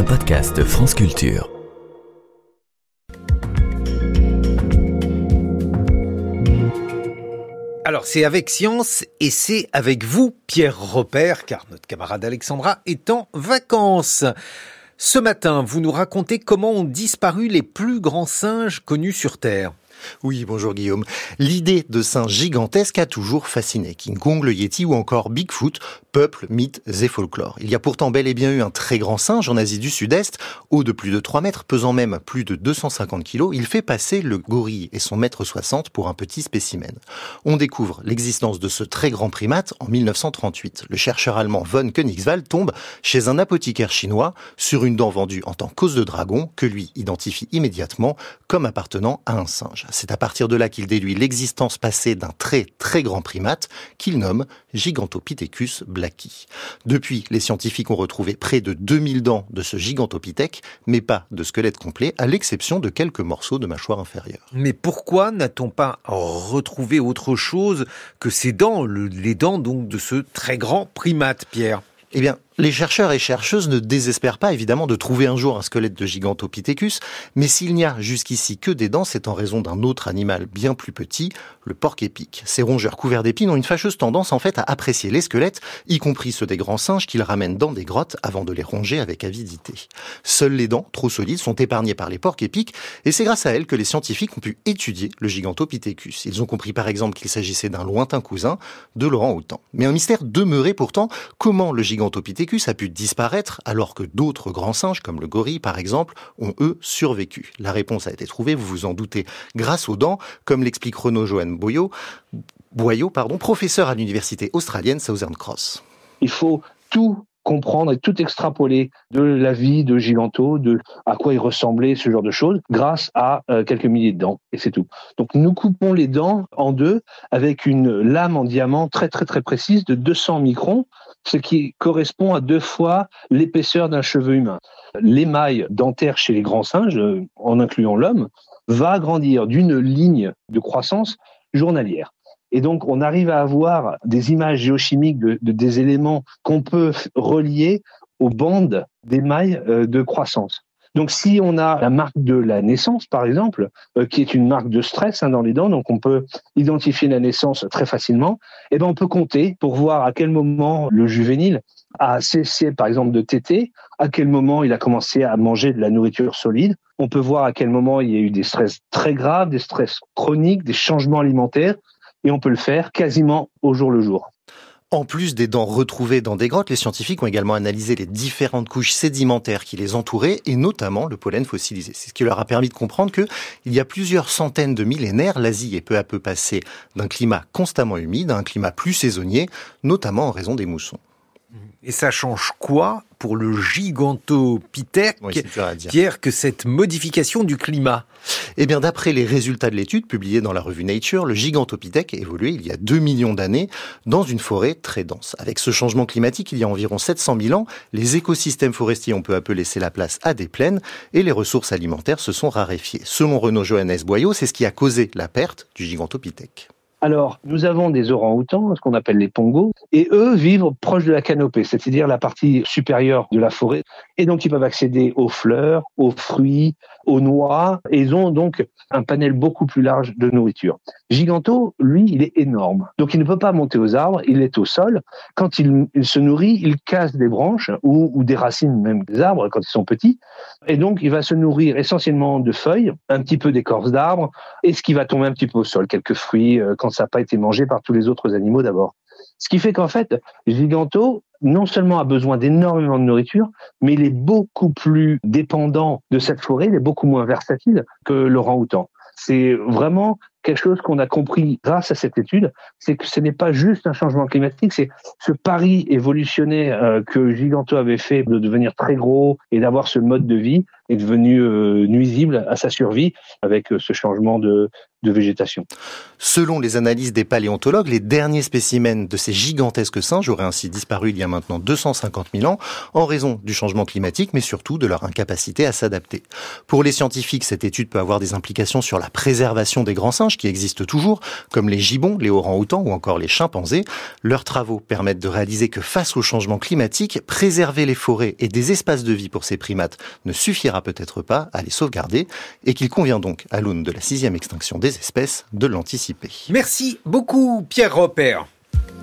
un podcast France Culture. Alors, c'est avec Science et c'est avec vous, Pierre Robert, car notre camarade Alexandra est en vacances. Ce matin, vous nous racontez comment ont disparu les plus grands singes connus sur Terre. Oui, bonjour Guillaume. L'idée de singes gigantesques a toujours fasciné. King Kong, le Yeti ou encore Bigfoot, peuple, mythes et folklore. Il y a pourtant bel et bien eu un très grand singe en Asie du Sud-Est, haut de plus de 3 mètres, pesant même plus de 250 kilos. Il fait passer le gorille et son mètre 60 pour un petit spécimen. On découvre l'existence de ce très grand primate en 1938. Le chercheur allemand von Königswald tombe chez un apothicaire chinois sur une dent vendue en tant qu'os de dragon que lui identifie immédiatement comme appartenant à un singe. C'est à partir de là qu'il déduit l'existence passée d'un très très grand primate qu'il nomme Gigantopithecus blacki. Depuis, les scientifiques ont retrouvé près de 2000 dents de ce gigantopithèque, mais pas de squelette complet, à l'exception de quelques morceaux de mâchoire inférieure. Mais pourquoi n'a-t-on pas retrouvé autre chose que ces dents, les dents donc de ce très grand primate, Pierre ? Eh bien, les chercheurs et chercheuses ne désespèrent pas évidemment de trouver un jour un squelette de Gigantopithecus, mais s'il n'y a jusqu'ici que des dents, c'est en raison d'un autre animal bien plus petit, le porc-épic. Ces rongeurs couverts d'épines ont une fâcheuse tendance en fait à apprécier les squelettes, y compris ceux des grands singes qu'ils ramènent dans des grottes avant de les ronger avec avidité. Seules les dents, trop solides, sont épargnées par les porcs-épics, et c'est grâce à elles que les scientifiques ont pu étudier le Gigantopithecus. Ils ont compris par exemple qu'il s'agissait d'un lointain cousin de l'orang-outan. Mais un mystère demeurait pourtant, comment le Gigantopithecus a pu disparaître alors que d'autres grands singes, comme le gorille par exemple, ont eux survécu. La réponse a été trouvée, vous vous en doutez, grâce aux dents, comme l'explique Renaud Johan Boyau, professeur à l'université australienne Southern Cross. Il faut tout comprendre et tout extrapoler de la vie de Giganto, de à quoi il ressemblait, ce genre de choses, grâce à quelques milliers de dents, et c'est tout. Donc nous coupons les dents en deux avec une lame en diamant très très très précise de 200 microns, ce qui correspond à 2 fois l'épaisseur d'un cheveu humain. L'émail dentaire chez les grands singes, en incluant l'homme, va grandir d'une ligne de croissance journalière. Et donc, on arrive à avoir des images géochimiques des éléments qu'on peut relier aux bandes d'émail de croissance. Donc, si on a la marque de la naissance, par exemple, qui est une marque de stress dans les dents, donc on peut identifier la naissance très facilement, et ben on peut compter pour voir à quel moment le juvénile a cessé, par exemple, de téter, à quel moment il a commencé à manger de la nourriture solide. On peut voir à quel moment il y a eu des stress très graves, des stress chroniques, des changements alimentaires, et on peut le faire quasiment au jour le jour. En plus des dents retrouvées dans des grottes, les scientifiques ont également analysé les différentes couches sédimentaires qui les entouraient et notamment le pollen fossilisé. C'est ce qui leur a permis de comprendre que, il y a plusieurs centaines de millénaires, l'Asie est peu à peu passée d'un climat constamment humide à un climat plus saisonnier, notamment en raison des moussons. Et ça change quoi pour le Gigantopithèque, Pierre, que cette modification du climat ? Eh bien, d'après les résultats de l'étude publiée dans la revue Nature, le Gigantopithèque évoluait il y a 2 millions d'années dans une forêt très dense. Avec ce changement climatique, il y a environ 700 000 ans, les écosystèmes forestiers ont peu à peu laissé la place à des plaines et les ressources alimentaires se sont raréfiées. Selon Renaud Johannes Boyau, c'est ce qui a causé la perte du Gigantopithèque. Alors, nous avons des orang-outans, ce qu'on appelle les pongos, et eux vivent proche de la canopée, c'est-à-dire la partie supérieure de la forêt. Et donc, ils peuvent accéder aux fleurs, aux fruits, aux noix, et ils ont donc un panel beaucoup plus large de nourriture. Giganto, lui, il est énorme. Donc, il ne peut pas monter aux arbres, il est au sol. Quand il se nourrit, il casse des branches ou des racines même des arbres quand ils sont petits. Et donc, il va se nourrir essentiellement de feuilles, un petit peu d'écorce d'arbres, et ce qui va tomber un petit peu au sol, quelques fruits, quand ça n'a pas été mangé par tous les autres animaux d'abord. Ce qui fait qu'en fait, Giganto, non seulement a besoin d'énormément de nourriture, mais il est beaucoup plus dépendant de cette forêt, il est beaucoup moins versatile que l'orang-outan. C'est vraiment quelque chose qu'on a compris grâce à cette étude, c'est que ce n'est pas juste un changement climatique, c'est ce pari évolutionnaire que Giganto avait fait de devenir très gros et d'avoir ce mode de vie est devenu nuisible à sa survie avec ce changement de végétation. Selon les analyses des paléontologues, les derniers spécimens de ces gigantesques singes auraient ainsi disparu il y a maintenant 250 000 ans en raison du changement climatique, mais surtout de leur incapacité à s'adapter. Pour les scientifiques, cette étude peut avoir des implications sur la préservation des grands singes qui existent toujours, comme les gibbons, les orang-outans ou encore les chimpanzés. Leurs travaux permettent de réaliser que face au changement climatique, préserver les forêts et des espaces de vie pour ces primates ne suffira peut-être pas à les sauvegarder et qu'il convient donc, à l'aune de la 6e extinction des espèces, de l'anticiper. Merci beaucoup Pierre Robert.